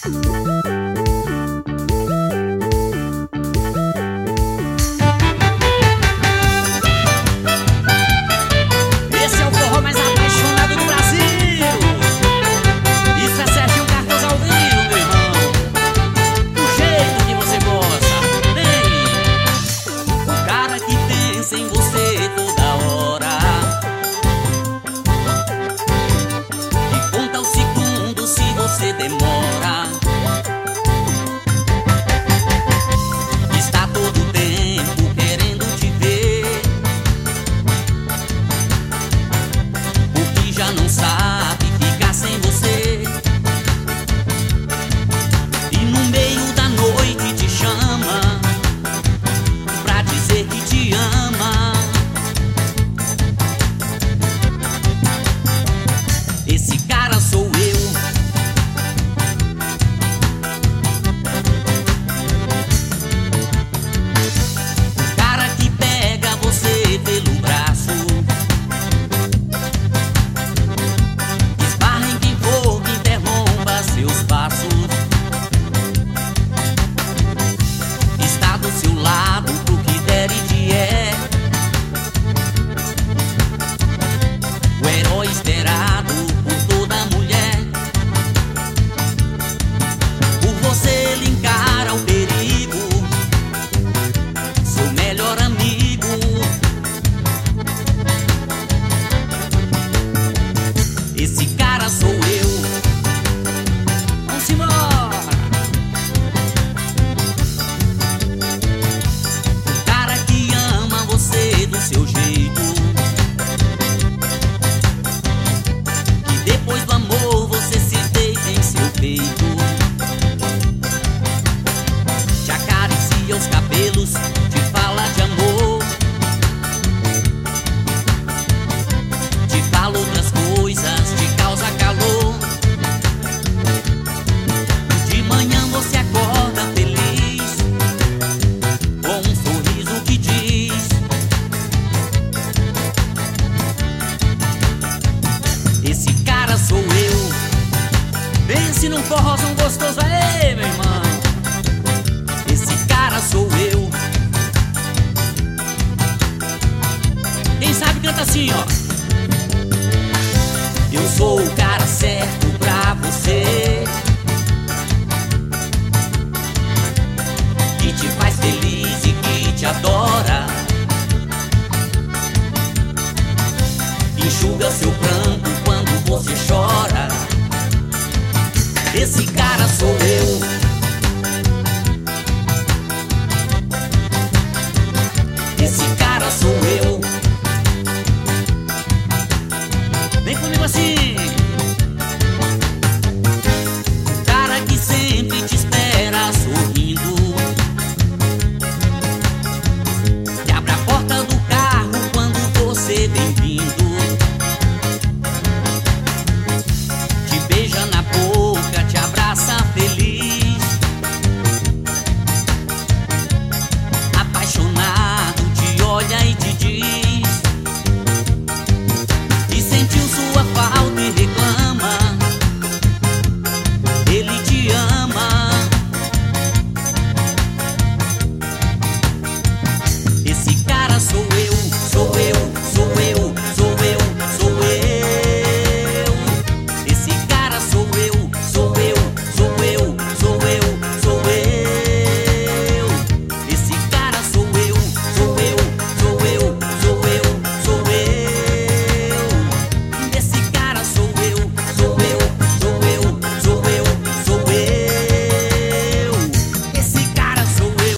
Esse é o forró mais apaixonado do Brasil. Isso é Serginho Cardoso ao vivo, meu irmão. Do jeito que você gosta. Vem. O cara que pensa em você toda hora e conta os segundos se você demora. Está todo tempo querendo te ver, porque já não sabe ficar sem você. E no meio da noite te chama pra dizer que te ama. Esse cara sou eu. O cara que pega você pelo braço, esbarra em quem for que interrompa seus passos. Está do seu lado pro que der e vier, o herói esperado por toda mulher. Por você ele encara o perigo, seu melhor amigo. Esse cara sou eu. Vamos embora. O cara que ama você do seu jeito, que depois do amor você se deita em seu peito, te acaricia os cabelos, te fala de amor, te fala outras coisas, te causa calor. De manhã você acorda feliz, com um sorriso que diz: esse cara sou eu. Pense num forrozão gostoso aí, meu irmão. Esse cara sou eu. Quem sabe canta assim, ó. Eu sou o cara certo,